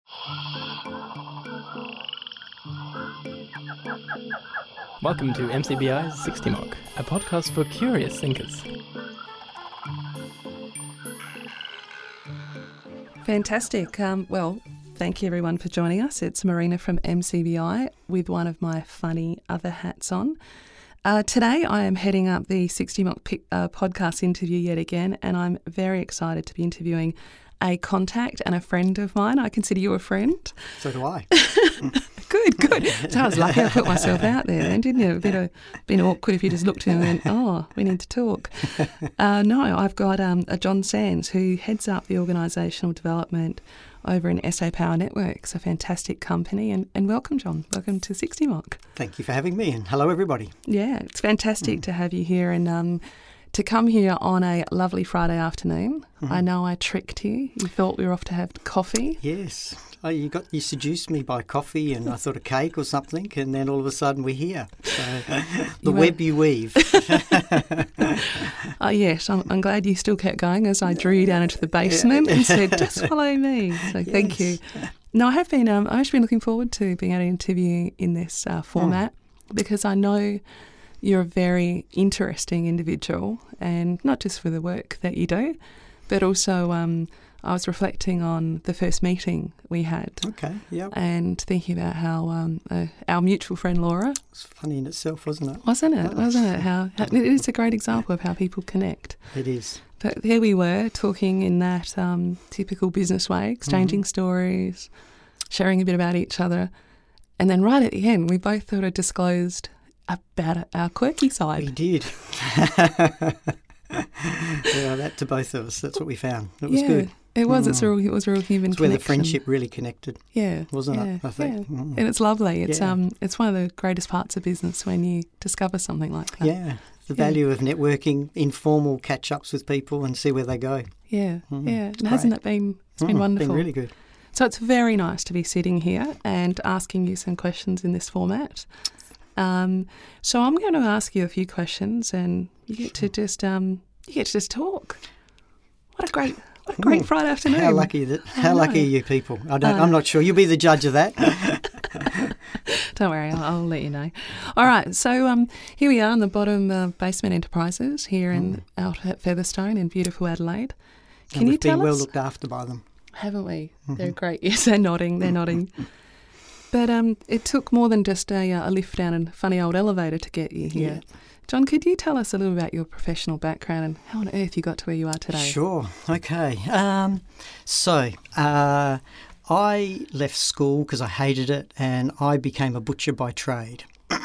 Welcome to MCBI's 60 Mock, a podcast for curious thinkers. Fantastic. Well, thank you everyone for joining us. It's Marina from MCBI with one of my funny other hats on. Today I am heading up the 60 Mock podcast interview yet again, and I'm very excited to be interviewing a contact and a friend of mine. I consider you a friend. So do I. Good. So I was lucky I put myself out there then, didn't you? It would have been awkward if you just looked at me and went, oh, we need to talk. No, I've got a John Sands who heads up the organisational development over in SA Power Networks, a fantastic company. And welcome, John. Welcome to 60 Mock. Thank you for having me, and hello, everybody. Yeah, it's fantastic to have you here and to come here on a lovely Friday afternoon. I know I tricked you. You thought we were off to have coffee. Yes. Oh, you seduced me by coffee and I thought a cake or something, and then all of a sudden we're here. So the web you weave. Yes, I'm glad you still kept going as I drew you down into the basement and said, just follow me. So thank you. No, I've actually been looking forward to being able to interview in this format because I know you're a very interesting individual, and not just for the work that you do, but also I was reflecting on the first meeting we had. Okay, yeah. And thinking about how our mutual friend Laura... It was funny in itself, wasn't it? Wasn't it? How it is a great example of how people connect. It is. But there we were, talking in that typical business way, exchanging stories, sharing a bit about each other. And then right at the end, we both thought it disclosed about our quirky side. We did. Yeah, that to both of us. That's what we found. It was good. It was. It was a real human It's where connection. the friendship really connected. Yeah, wasn't it? I think. Yeah. And it's lovely. It's it's one of the greatest parts of business when you discover something like that. Yeah, the value of networking, informal catch-ups with people, and see where they go. Yeah, yeah. And hasn't it been? It's been wonderful. Been really good. So it's very nice to be sitting here and asking you some questions in this format. So I'm going to ask you a few questions, and you get to just talk. What a great Friday afternoon! How lucky are you people? I'm not sure. You'll be the judge of that. Don't worry, I'll let you know. All right, so here we are on the bottom of Basement Enterprises here out at Featherstone in beautiful Adelaide. Can you tell us? We've been well looked after by them, haven't we? They're great. Yes, they're nodding. But it took more than just a lift down and funny old elevator to get you here. Yeah. John, could you tell us a little about your professional background and how on earth you got to where you are today? Sure. Okay. So I left school because I hated it, and I became a butcher by trade.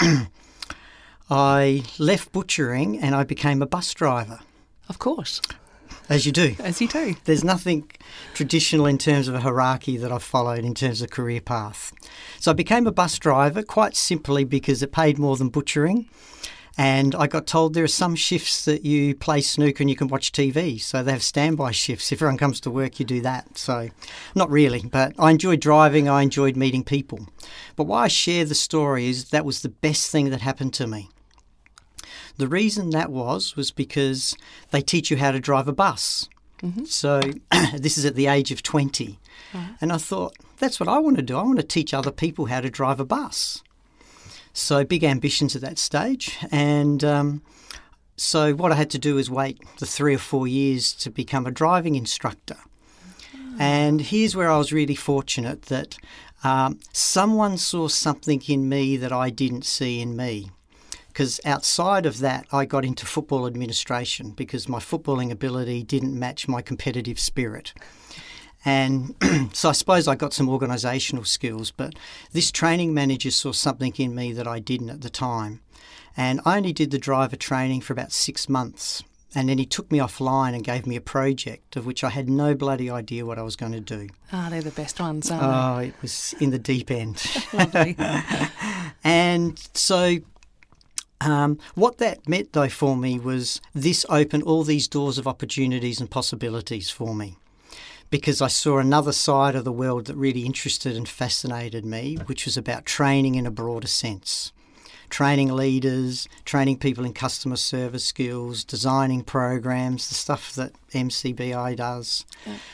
I left butchering and I became a bus driver. Of course. As you do. As you do. There's nothing traditional in terms of a hierarchy that I've followed in terms of career path. So I became a bus driver quite simply because it paid more than butchering. And I got told there are some shifts that you play snooker and you can watch TV. So they have standby shifts. If everyone comes to work, you do that. So not really, but I enjoyed driving. I enjoyed meeting people. But why I share the story is that was the best thing that happened to me. The reason that was because they teach you how to drive a bus. So this is at the age of 20. And I thought, that's what I want to do. I want to teach other people how to drive a bus. So big ambitions at that stage. And so what I had to do is wait the 3 or 4 years to become a driving instructor. And here's where I was really fortunate that someone saw something in me that I didn't see in me. Because outside of that, I got into football administration because my footballing ability didn't match my competitive spirit. And so I suppose I got some organisational skills, but this training manager saw something in me that I didn't at the time. And I only did the driver training for about 6 months. And then he took me offline and gave me a project of which I had no bloody idea what I was going to do. They're the best ones, aren't they? Oh, it was in the deep end. Lovely. And so what that meant, though, for me was this opened all these doors of opportunities and possibilities for me. Because I saw another side of the world that really interested and fascinated me, which was about training in a broader sense. training leaders, training people in customer service skills, designing programs, the stuff that MCBI does.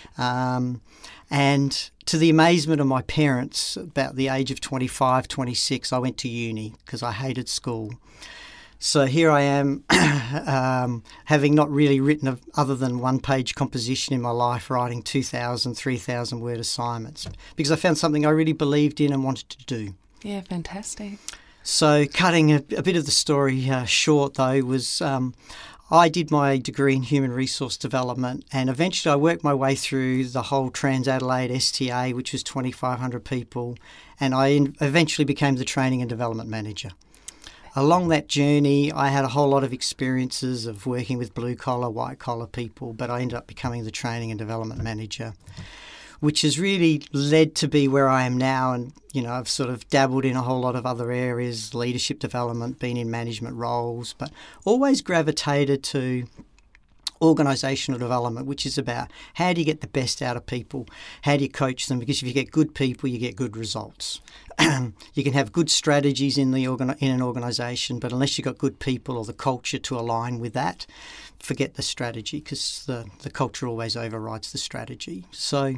And to the amazement of my parents, about the age of 25, 26, I went to uni because I hated school. So here I am, having not really written other than one-page composition in my life, writing 2,000, 3,000 word assignments because I found something I really believed in and wanted to do. Yeah, fantastic. So cutting a bit of the story short, though, was I did my degree in human resource development, and eventually I worked my way through the whole Trans-Adelaide STA, which was 2,500 people, and I eventually became the training and development manager. Along that journey, I had a whole lot of experiences of working with blue-collar, white-collar people, but I ended up becoming the training and development manager, which has really led to be where I am now. And, you know, I've sort of dabbled in a whole lot of other areas, leadership development, been in management roles, but always gravitated to organisational development, which is about how do you get the best out of people? How do you coach them? Because if you get good people, you get good results. You can have good strategies in an organisation, but unless you've got good people or the culture to align with that, forget the strategy because the culture always overrides the strategy. So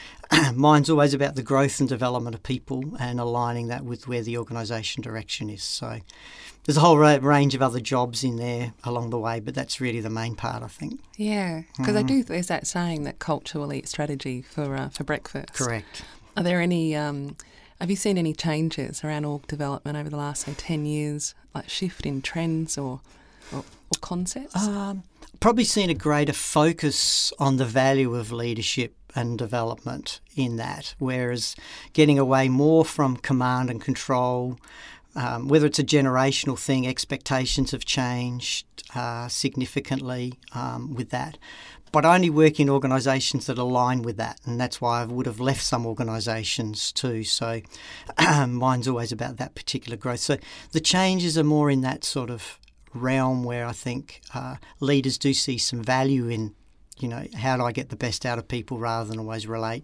mine's always about the growth and development of people and aligning that with where the organisation direction is. So there's a whole range of other jobs in there along the way, but that's really the main part, I think. Yeah, because there's that saying that culture will eat strategy for breakfast. Correct. Are there any, have you seen any changes around org development over the last, say, 10 years, like shift in trends or concepts? Probably seen a greater focus on the value of leadership and development in that, whereas getting away more from command and control, whether it's a generational thing, expectations have changed significantly with that. But I only work in organisations that align with that, and that's why I would have left some organisations too. So mine's always about that particular growth. So the changes are more in that sort of realm where I think leaders do see some value in, you know, how do I get the best out of people rather than always rely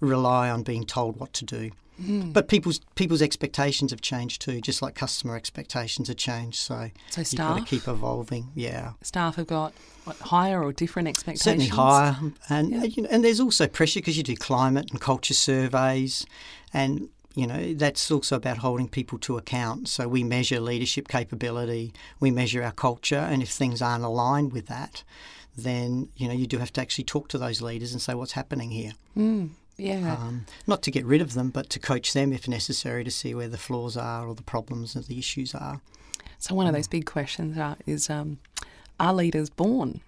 on being told what to do. But people's expectations have changed too, just like customer expectations have changed. So you've got to keep evolving. Yeah, staff have got higher or different expectations. Certainly higher, and you know, and there's also pressure because you do climate and culture surveys, and you know that's also about holding people to account. So we measure leadership capability, we measure our culture, and if things aren't aligned with that, then you know you do have to actually talk to those leaders and say what's happening here. Yeah. Not to get rid of them, but to coach them if necessary to see where the flaws are or the problems and the issues are. So one of those big questions is, are leaders born?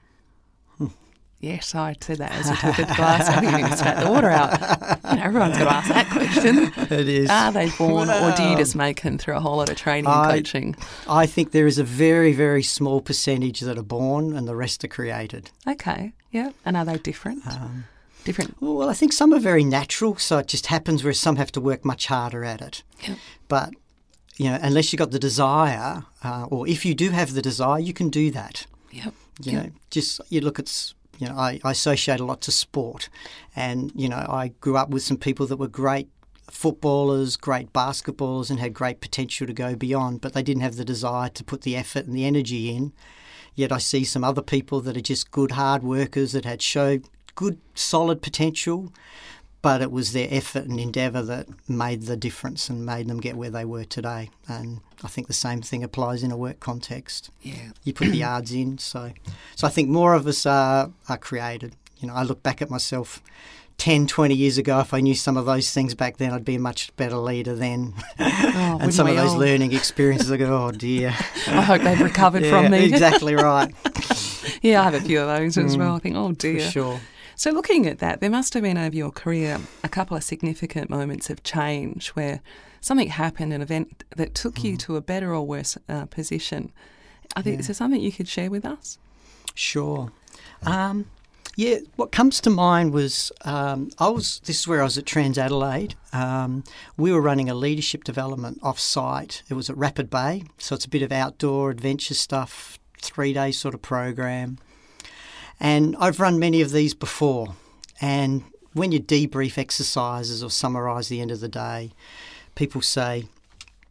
Yes, I said that as you took the glass. I think you just spat the water out. You know, everyone's got to ask that question. It is. Are they born or do you just make them through a whole lot of training and coaching? I think there is a very, very small percentage that are born and the rest are created. Okay, yeah. And are they different? Different. Well, I think some are very natural, so it just happens where some have to work much harder at it. Yep. But, you know, unless you've got the desire, or if you do have the desire, you can do that. Yep. You know, just you look at, you know, I associate a lot to sport. And, you know, I grew up with some people that were great footballers, great basketballers and had great potential to go beyond, but they didn't have the desire to put the effort and the energy in. Yet I see some other people that are just good hard workers that had showed good, solid potential, but it was their effort and endeavour that made the difference and made them get where they were today. And I think the same thing applies in a work context. Yeah. You put the yards in. So I think more of us are created. You know, I look back at myself 10, 20 years ago. If I knew some of those things back then, I'd be a much better leader then. And some of those learning experiences, I go, oh dear. I hope they've recovered from me. Exactly right. Yeah, I have a few of those as well. I think, oh dear. For sure. So looking at that, there must have been over your career a couple of significant moments of change where something happened, an event that took you to a better or worse position. I think, is there something you could share with us? Sure. Yeah, what comes to mind was this is where I was at Trans-Adelaide. We were running a leadership development off-site. It was at Rapid Bay, so it's a bit of outdoor adventure stuff, 3-day sort of program. And I've run many of these before. And when you debrief exercises or summarise the end of the day, people say,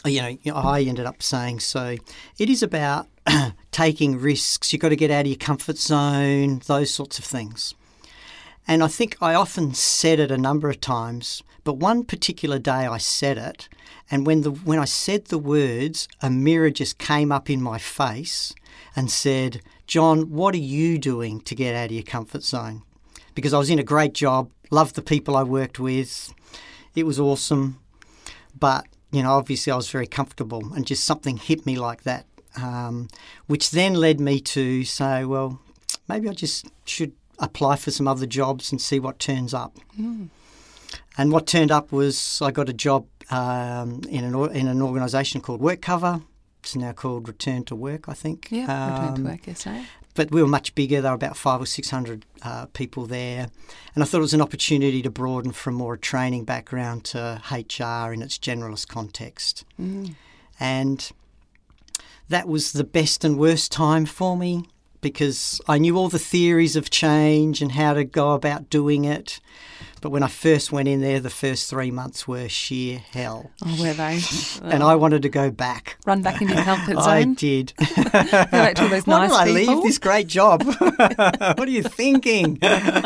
I ended up saying, so it is about taking risks. You've got to get out of your comfort zone, those sorts of things. And I think I often said it a number of times, but one particular day I said it, and when I said the words, a mirror just came up in my face and said, John, what are you doing to get out of your comfort zone? Because I was in a great job, loved the people I worked with, it was awesome, but obviously I was very comfortable, and just something hit me like that, which then led me to say, well, maybe I just should apply for some other jobs and see what turns up. And what turned up was I got a job in an organisation called WorkCover. It's now called Return to Work, I think. Yeah, Return to Work, yes, But we were much bigger. There were about 500 or 600 people there. And I thought it was an opportunity to broaden from more a training background to HR in its generalist context. And that was the best and worst time for me, because I knew all the theories of change and how to go about doing it. But when I first went in there, the first 3 months were sheer hell. Oh, were they? And I wanted to go back. Run back into your comfort zone? I did. Go back to all those nice Why did I people? leave this great job? What are you thinking?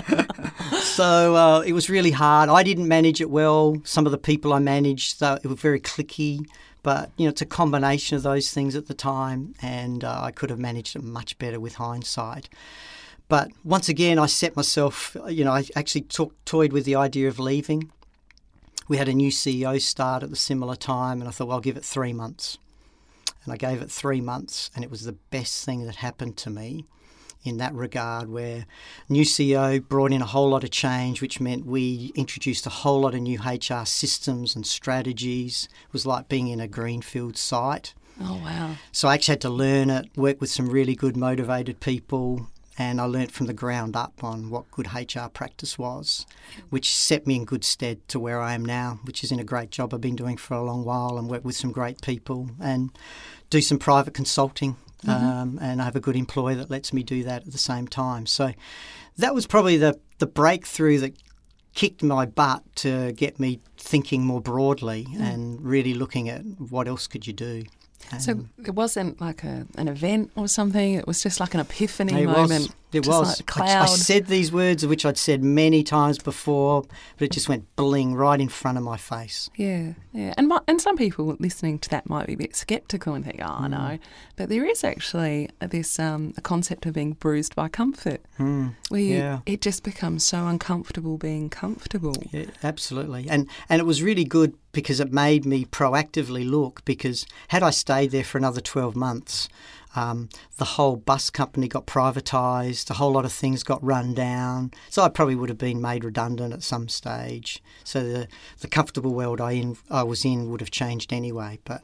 So it was really hard. I didn't manage it well. Some of the people I managed, it were very cliquey. But, it's a combination of those things at the time, and I could have managed it much better with hindsight. But once again, I set myself, I actually toyed with the idea of leaving. We had a new CEO start at the similar time, and I thought, well, I'll give it 3 months. And I gave it 3 months, and it was the best thing that happened to me in that regard, where new CEO brought in a whole lot of change, which meant we introduced a whole lot of new HR systems and strategies. It was like being in a greenfield site. Oh, wow. So I actually had to learn it, work with some really good, motivated people, and I learnt from the ground up on what good HR practice was, which set me in good stead to where I am now, which is in a great job I've been doing for a long while, and work with some great people and do some private consulting. And I have a good employer that lets me do that at the same time. So that was probably the breakthrough that kicked my butt to get me thinking more broadly and really looking at what else could you do. So it wasn't like an event or something. It was just like an epiphany moment. It just was. Like a cloud. I said these words, which I'd said many times before, but it just went bling right in front of my face. Yeah, yeah. And some people listening to that might be a bit sceptical and think, oh, no. But there is actually this a concept of being bruised by comfort, where it just becomes so uncomfortable being comfortable. Yeah, absolutely. And it was really good because it made me proactively look, because had I stayed there for another 12 months, the whole bus company got privatised, a whole lot of things got run down. So I probably would have been made redundant at some stage. So the comfortable world I was in would have changed anyway. But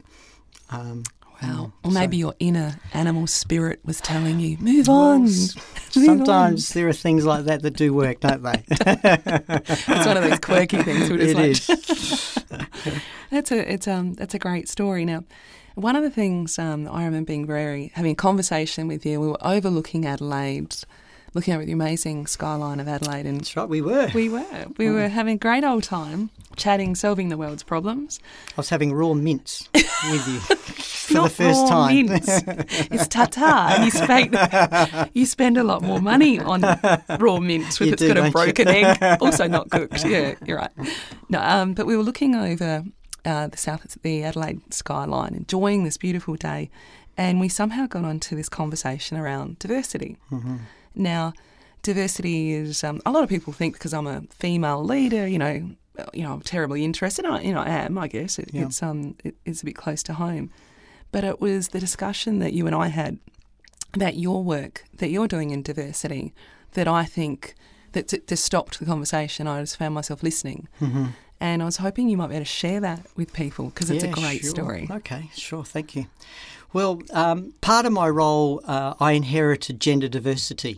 wow. Or maybe your inner animal spirit was telling you, move on. Sometimes there are things like that do work, don't they? It's one of those quirky things. It is. That's a great story. Now, one of the things I remember having a conversation with you, we were overlooking Adelaide, looking over the amazing skyline of Adelaide. And that's right, we were. We were having a great old time, chatting, solving the world's problems. I was having raw mints with you for Not the first raw time. Mints. It's tartare, and you spend a lot more money on raw mints if it's got a broken egg. Also not cooked. Yeah, you're right. No, but we were looking over the Adelaide skyline, enjoying this beautiful day, and we somehow got onto this conversation around diversity. Now, diversity is a lot of people think because I'm a female leader, I'm terribly interested. I am. I guess it's a bit close to home, but it was the discussion that you and I had about your work that you're doing in diversity that I think that just stopped the conversation. I just found myself listening. And I was hoping you might be able to share that with people because it's a great story. Okay, sure, thank you. Well, part of my role, I inherited gender diversity.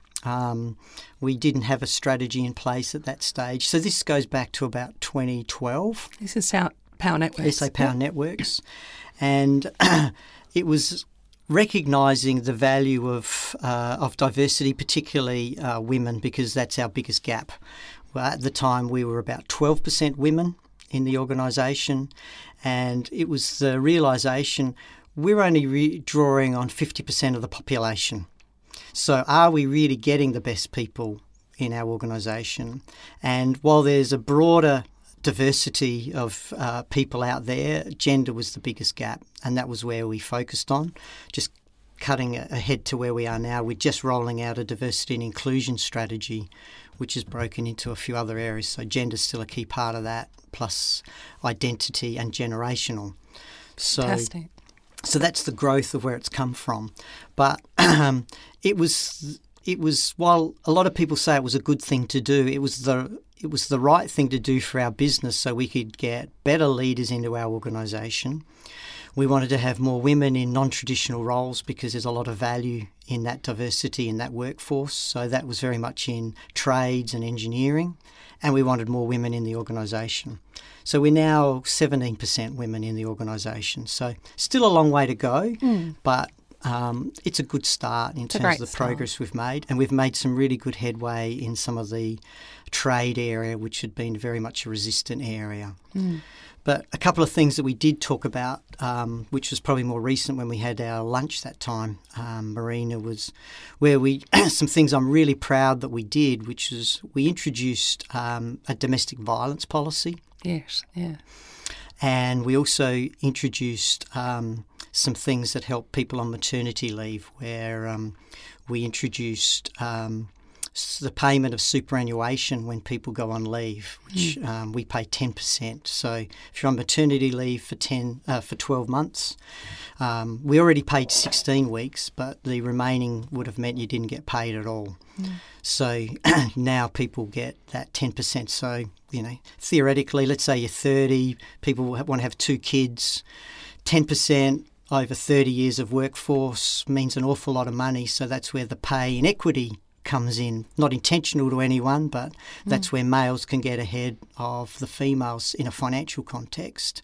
We didn't have a strategy in place at that stage. So this goes back to about 2012. This is Power Networks. SA Power Networks. And it was recognising the value of diversity, particularly women, because that's our biggest gap. Well, at the time, we were about 12% women in the organisation, and it was the realisation we're only drawing on 50% of the population. So are we really getting the best people in our organisation? And while there's a broader diversity of people out there, gender was the biggest gap, and that was where we focused on. Just cutting ahead to where we are now, we're just rolling out a diversity and inclusion strategy, which is broken into a few other areas. So gender's still a key part of that, plus identity and generational. Fantastic. So that's the growth of where it's come from. But it was while a lot of people say it was a good thing to do, it was the right thing to do for our business so we could get better leaders into our organisation. We wanted to have more women in non-traditional roles because there's a lot of value in that diversity in that workforce. So that was very much in trades and engineering, and we wanted more women in the organisation. So we're now 17% women in the organisation. So still a long way to go, but it's a good start in terms of the progress we've made. And we've made some really good headway in some of the trade area, which had been very much a resistant area. But a couple of things that we did talk about, which was probably more recent when we had our lunch that time, Marina, was where some things I'm really proud that we did, which is we introduced a domestic violence policy. Yes, yeah. And we also introduced some things that help people on maternity leave, where we introduced the payment of superannuation when people go on leave, which we pay 10%. So if you're on maternity leave for 12 months, we already paid 16 weeks, but the remaining would have meant you didn't get paid at all. So now people get that 10%. So, theoretically, let's say you're 30, people want to have 2 kids, 10% over 30 years of workforce means an awful lot of money. So that's where the pay inequity comes in. Not intentional to anyone, but that's where males can get ahead of the females in a financial context.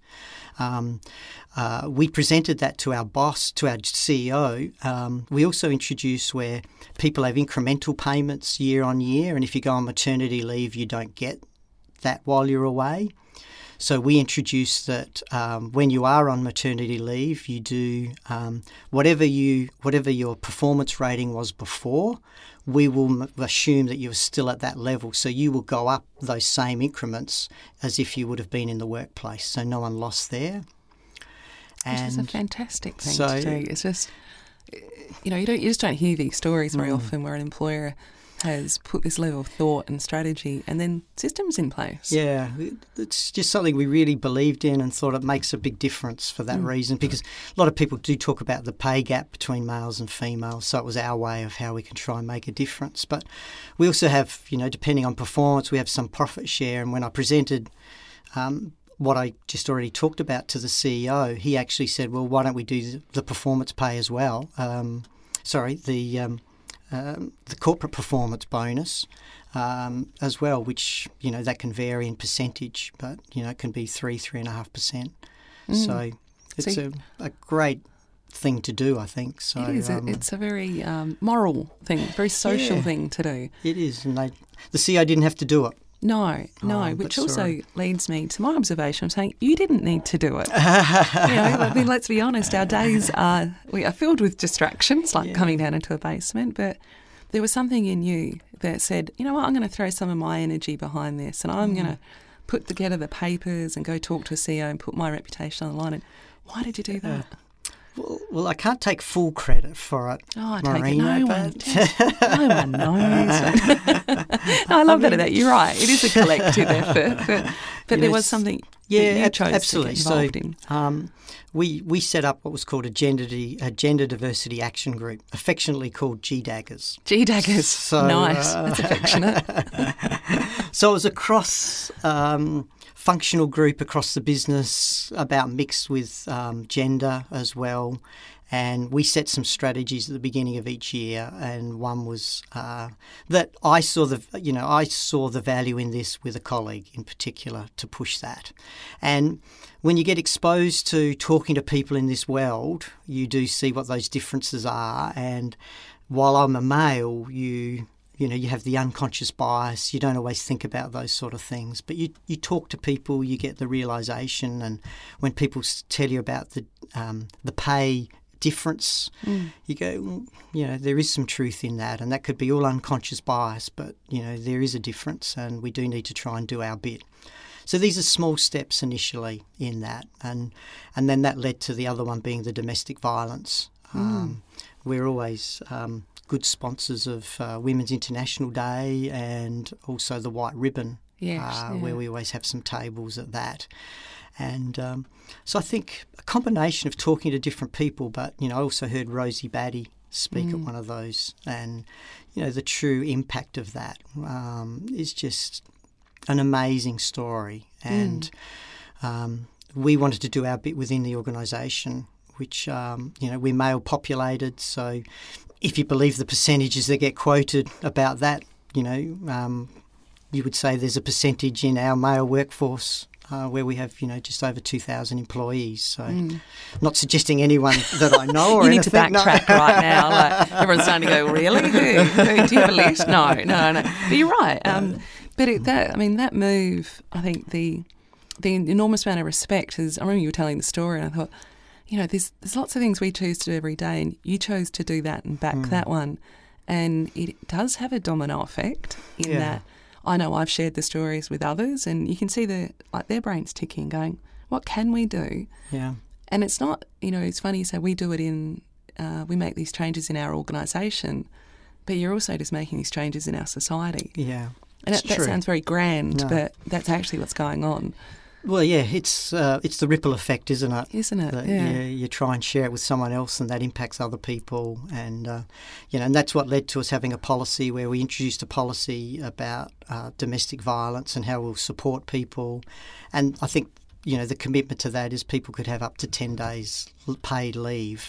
We presented that to our boss, to our CEO. We also introduced where people have incremental payments year on year, and if you go on maternity leave, you don't get that while you're away. So we introduced that when you are on maternity leave, you do whatever your performance rating was before, we will assume that you're still at that level. So you will go up those same increments as if you would have been in the workplace. So no one lost there. Which is a fantastic thing to do. It's just, you just don't hear these stories very often where an employer has put this level of thought and strategy and then systems in place. Yeah, it's just something we really believed in and thought it makes a big difference for that reason, because a lot of people do talk about the pay gap between males and females, so it was our way of how we can try and make a difference. But we also have, depending on performance, we have some profit share, and when I presented what I just already talked about to the CEO, he actually said, well, why don't we do the performance pay as well? The corporate performance bonus as well, which, that can vary in percentage, but, it can be 3.5%. So it's a great thing to do, I think. So it is. It's a very moral thing, very social thing to do. It is. And the CEO didn't have to do it. No, which also leads me to my observation of saying you didn't need to do it. Let's be honest, our days are filled with distractions, like coming down into a basement, but there was something in you that said, you know what, I'm going to throw some of my energy behind this and I'm going to put together the papers and go talk to a CEO and put my reputation on the line. And why did you do that? Well, I can't take full credit for it, Marina. No one knows. I love that about you. You're right. It is a collective effort, but there was something that you chose absolutely. to get involved in. We set up what was called a gender diversity action group, affectionately called GDAGGers. GDAGGers. So, nice. That's affectionate. So it was a cross functional group across the business, about mixed with gender as well. And we set some strategies at the beginning of each year, and one was that I saw the value in this with a colleague in particular to push that. And when you get exposed to talking to people in this world, you do see what those differences are. And while I'm a male, you you have the unconscious bias. You don't always think about those sort of things, but you talk to people, you get the realisation, and when people tell you about the pay difference, you go, there is some truth in that, and that could be all unconscious bias, but there is a difference, and we do need to try and do our bit. So these are small steps initially in that, and then that led to the other one being the domestic violence. We're always good sponsors of Women's International Day and also the White Ribbon, where we always have some tables at that. And so I think a combination of talking to different people, but, I also heard Rosie Batty speak at one of those, and, the true impact of that is just an amazing story. And we wanted to do our bit within the organisation, which, we're male populated, so if you believe the percentages that get quoted about that, you would say there's a percentage in our male workforce where we have, just over 2,000 employees. So not suggesting anyone that I know or you anything. need to backtrack right now. Like, everyone's starting to go, really? Who? Do you have a list? No. But you're right. But that move, I think the enormous amount of respect is, I remember you were telling the story and I thought, there's lots of things we choose to do every day, and you chose to do that and back that one. And it does have a domino effect in that I know I've shared the stories with others, and you can see their brains ticking, going, what can we do? Yeah. And it's not, it's funny you say we do it we make these changes in our organisation, but you're also just making these changes in our society. Yeah. And that sounds very grand, but that's actually what's going on. Well, yeah, it's the ripple effect, isn't it? Isn't it? That, yeah. You try and share it with someone else, and that impacts other people, and and that's what led to us having a policy where we introduced a policy about domestic violence and how we'll support people, and I think the commitment to that is people could have up to 10 days paid leave.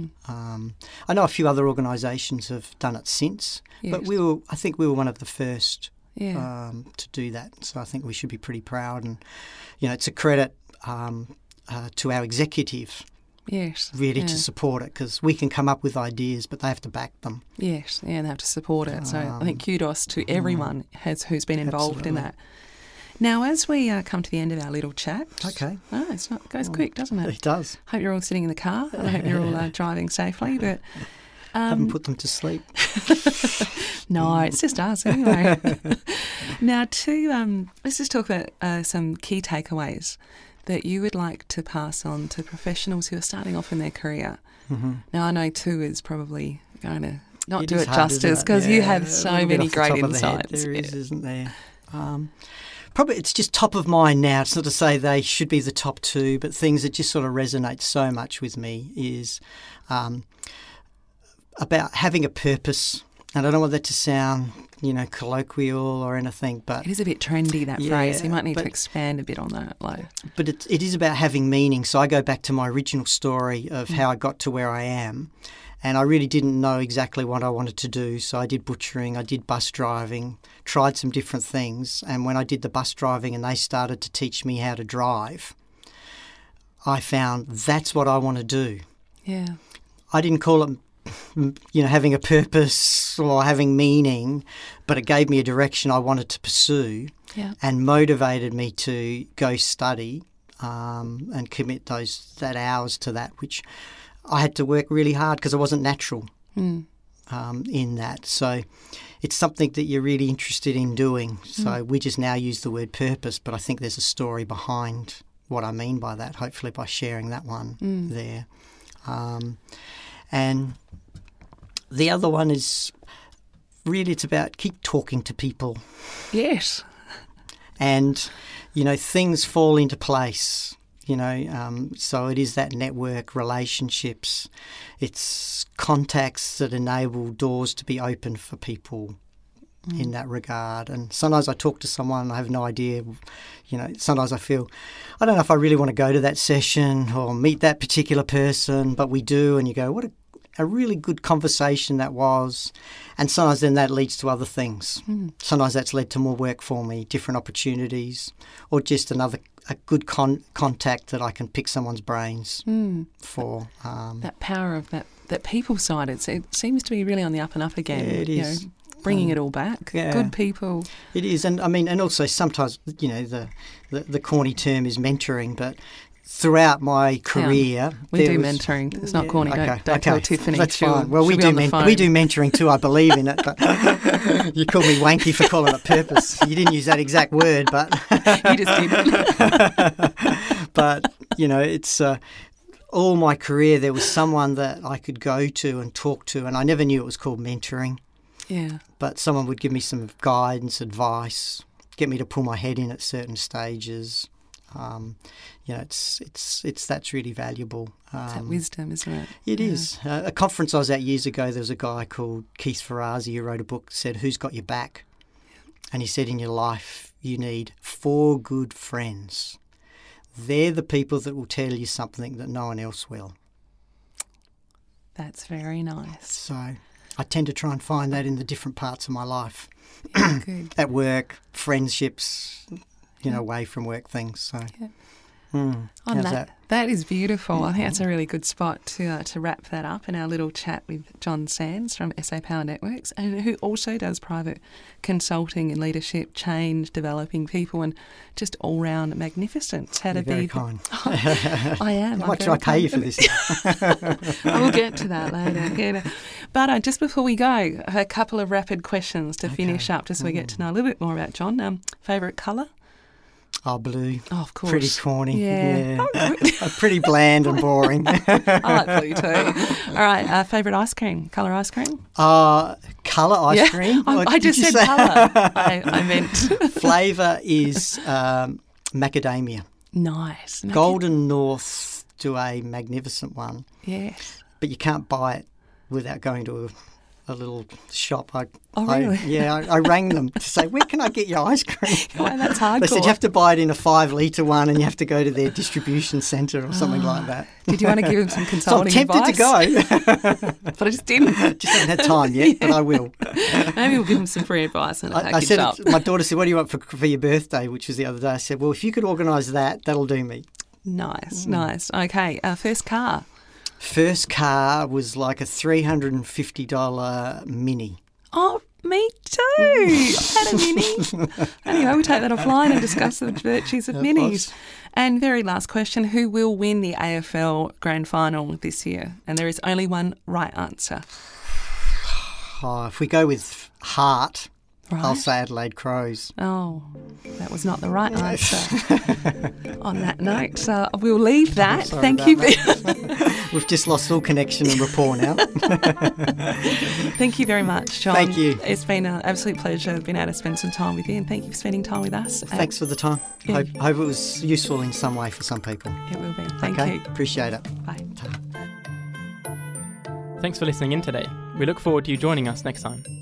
I know a few other organisations have done it since, but I think we were one of the first. To do that. So I think we should be pretty proud, and it's a credit to our executive to support it, because we can come up with ideas but they have to back them. Yes, and they have to support it. So I think kudos to everyone who's been involved in that. Now, as we come to the end of our little chat, it goes quick, doesn't it? It does. Hope you're all sitting in the car. I hope you're all driving safely, but haven't put them to sleep. No, it's just us anyway. Now, let's just talk about some key takeaways that you would like to pass on to professionals who are starting off in their career. Now, I know 2 is probably going to not do it justice, because you have so many great insights. There is, isn't there? Probably it's just top of mind now. It's not to say they should be the top 2, but things that just sort of resonate so much with me is about having a purpose. And I don't want that to sound, colloquial or anything, but it is a bit trendy, that phrase. You might need to expand a bit on that. But it is about having meaning. So I go back to my original story of how I got to where I am, and I really didn't know exactly what I wanted to do. So I did butchering, I did bus driving, tried some different things. And when I did the bus driving and they started to teach me how to drive, I found that's what I want to do. Yeah. I didn't call it having a purpose or having meaning, but it gave me a direction I wanted to pursue and motivated me to go study and commit that hours to that, which I had to work really hard because I wasn't natural in that. So it's something that you're really interested in doing. So we just now use the word purpose, but I think there's a story behind what I mean by that, hopefully by sharing that one there. And the other one is really, it's about keep talking to people. Yes. And, things fall into place, so it is that network, relationships, it's contacts that enable doors to be open for people in that regard. And sometimes I talk to someone and I have no idea, sometimes I feel, I don't know if I really want to go to that session or meet that particular person, but we do, and you go, what a really good conversation that was. And sometimes then that leads to other things. Sometimes that's led to more work for me, different opportunities, or just a good contact that I can pick someone's brains for. That power of that people side, it seems to be really on the up and up again. Yeah, it is. bringing it all back. Yeah. Good people. It is, and I mean, and also sometimes, you know, the corny term is mentoring, but throughout my career, we do mentoring. It's not corny. Don't tell Tiffany. That's fine. Well, we do mentoring too. I believe in it. But you called me wanky for calling it purpose. You didn't use that exact word, but you just did. But you know, it's all my career. There was someone that I could go to and talk to, and I never knew it was called mentoring. Yeah. But someone would give me some guidance, advice, get me to pull my head in at certain stages. You know, it's that's really valuable. It's that wisdom, isn't it? It is. A conference I was at years ago, there was a guy called Keith Ferrazzi who wrote a book that said, "Who's got your back?" And he said, in your life, you need 4 good friends. They're the people that will tell you something that no one else will. That's very nice. So I tend to try and find that in the different parts of my life. Yeah, good. At work, friendships, you know, away from work things. So, how's that? That is beautiful. I think that's a really good spot to wrap that up in our little chat with John Sands from SA Power Networks, and who also does private consulting in leadership, change, developing people, and just all-round magnificence. You're very kind. I am. How much do I pay you for this? I will get to that later. Yeah. But just before we go, a couple of rapid questions to finish up, just so we get to know a little bit more about John. Favourite colour? Oh, blue. Oh, of course. Pretty corny. Yeah. Pretty bland and boring. I like blue too. All right. Favourite ice cream? Colour ice cream? Colour ice cream? I just said colour. I meant. Flavour is macadamia. Nice. Golden North do a magnificent one. Yes. But you can't buy it without going to a little shop. Really? I rang them to say, where can I get your ice cream? Wow, that's hardcore. They said you have to buy it in a 5-litre one and you have to go to their distribution centre or something like that. Did you want to give them some consulting advice? So I'm tempted to go. But I just didn't. Just haven't had time yet, but I will. Maybe we'll give them some free advice. And I said, my daughter said, what do you want for your birthday, which was the other day? I said, well, if you could organise that, that'll do me. Nice. Okay, first car. First car was like a $350 Mini. Oh, me too. I had a Mini. Anyway, we'll take that offline and discuss the virtues of Minis. And very last question, who will win the AFL Grand Final this year? And there is only one right answer. If we go with heart, right. I'll say Adelaide Crows. Oh, that was not the right answer. On that note, we'll leave that. Thank you. We've just lost all connection and rapport now. Thank you very much, John. Thank you. It's been an absolute pleasure being able to spend some time with you, and thank you for spending time with us. Thanks for the time. Yeah. Hope it was useful in some way for some people. It will be. Thank you. Appreciate it. Bye. Thanks for listening in today. We look forward to you joining us next time.